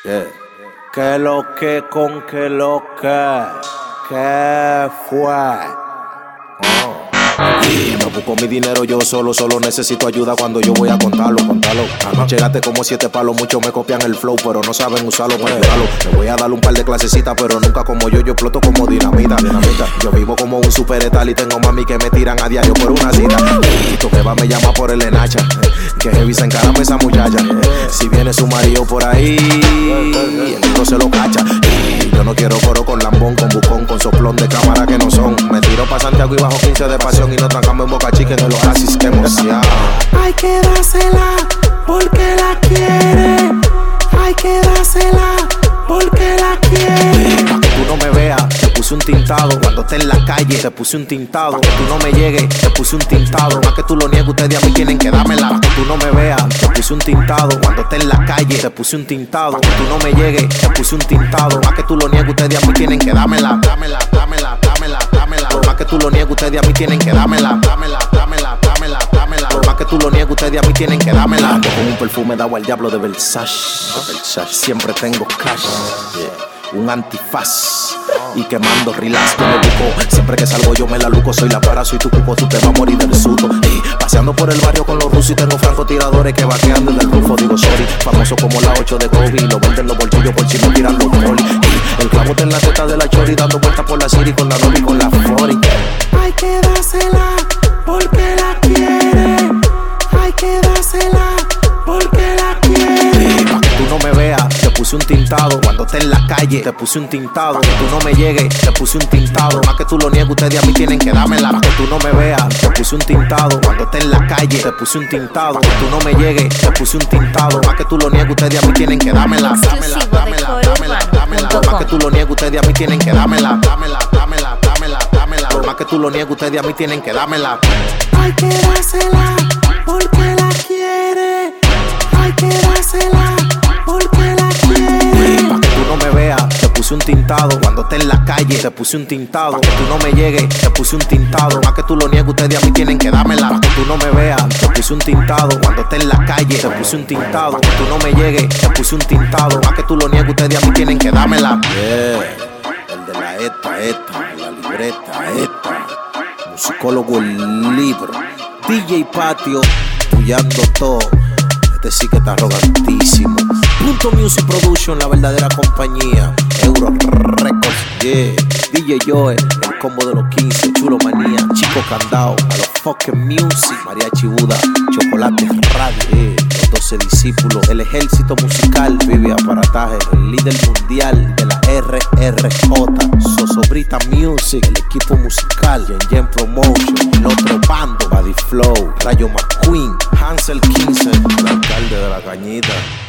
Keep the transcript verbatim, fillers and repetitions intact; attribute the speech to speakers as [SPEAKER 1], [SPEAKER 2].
[SPEAKER 1] ¿Qué? ¿Qué lo que con qué lo que? ¿Qué fue? Oh. Y me busco mi dinero yo solo, solo necesito ayuda cuando yo voy a contarlo, contarlo. Anoche gasté como siete palos, muchos me copian el flow, pero no saben usarlo para ayudarlo. Me voy a dar un par de clasecitas, pero nunca como yo, yo exploto como dinamita, dinamita. Yo vivo como un superetal y tengo mami que me tiran a diario por una cita. Y tú que va me llama por el enacha, que heavy se encarame esa muchacha. Si viene su marido por ahí, el libro se lo cacha. Y yo no quiero coro con lambón, con bucón, con soplón de cámara que no son. Me tiro pa' Santiago y bajo quince de pasión y nos trancamos en Boca Chica en el oasis, que emoción.
[SPEAKER 2] Hay que dársela porque la quiere. Hay que dársela porque la quiere.
[SPEAKER 1] Pa' que tú no me veas, te puse un tintado. Cuando esté en la calle, te puse un tintado. Pa' que tú no me llegues, te puse un tintado. Más que tú lo niegues, ustedes a mí tienen que dármela. Pa' que tú no me veas, te puse un tintado. Cuando esté en la calle, te puse un tintado. Pa' que tú no me llegues, te puse un tintado. Más que tú lo niegues, ustedes a mí tienen que dármela. Dámela, dámela, dámela, dámela. Por más que tú lo niegues, ustedes a mí tienen que dármela. Dámela, dámela, dámela, dámela. Por más que tú lo niegues, ustedes a mí tienen que dármela. Ando con un perfume dado al diablo de Versace. Versace. Siempre tengo cash. Yeah. Un antifaz y quemando relax que me busco. Siempre que salgo yo me la luco. Soy la para, soy tu cupo, tú te vas a morir del susto. Y paseando por el barrio con los rusos y tengo francotiradores que vaquean desde el rufo. Digo sorry, famoso como la ocho de Kobe. Lo venden los bolsillos por si me tiran los poli. Y el clavo está en la teta de la chori, dando vueltas por la city con la novia y con la forty.
[SPEAKER 2] Hay que dársela porque la quiere. Hay que dársela porque la quiere.
[SPEAKER 1] Y pa' que tú no me veas, te puse un tintado. Cuando esté en la calle, te puse un tintado. Pa' que tú no me llegues, te puse un tintado. Más que tú lo niegues, ustedes a mí tienen que dármela. Pa' que tú no me veas, te puse un tintado. Cuando esté en la calle, te puse un tintado. Pa' que tú no me llegues, te puse un tintado. Más que tú lo niegues, ustedes a mí tienen que dármela. Dámela, dámela, dámela, dámela. Más que tú lo niegues, ustedes a mí tienen que dármela. Dámela, dámela, dámela, dámela. Más que tú lo niegues, ustedes a mí tienen que dármela.
[SPEAKER 2] Hay que dársela porque la quiere. Hay que dársela porque la quiere.
[SPEAKER 1] Pa' que tú no me veas, te puse un tintado. Cuando esté en la calle, te puse un tintado. Pa' que tú no me llegues, te puse un tintado. Más que tú lo niegues, ustedes a mí tienen que dármela. Pa' que tú no me veas, te puse un tintado. Cuando esté en la calle, te puse un tintado. Pa' que tú no me llegues, te puse un tintado. Más que tú lo niegues, ustedes a mí tienen que dármela. Yeah, el de la esta, esta, la libreta, esta. Musicólogo el libro. D J Patio, tuyando todo. Este sí que está arrogantísimo. Punto Music Production, la verdadera compañía. Euro Records, yeah. D J Joe, el combo de los quince. Chulo Manía, Chico Candao, a los fucking music. Mariachi Buda, Chocolate Radio, yeah. Los doce discípulos, el ejército musical. Vive Aparataje, el líder mundial de la R R J. Sosobrita Music, el equipo musical. Yen Yen Promotion, el otro bando. Buddy Flow, Rayo McQueen, Hansel quince, el alcalde de la Cañita.